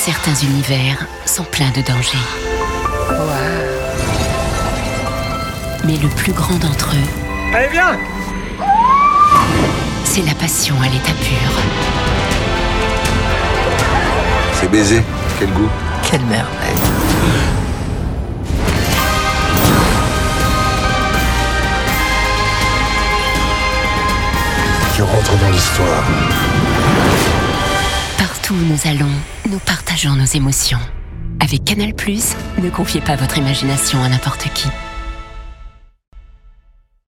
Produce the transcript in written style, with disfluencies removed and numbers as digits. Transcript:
Certains univers sont pleins de dangers. Mais le plus grand d'entre eux... Allez, viens! C'est la passion à l'état pur. C'est baiser. Quel goût. Quelle merveille. Tu rentres dans l'histoire. Partout où nous allons, nous partageons nos émotions. Avec Canal+, ne confiez pas votre imagination à n'importe qui.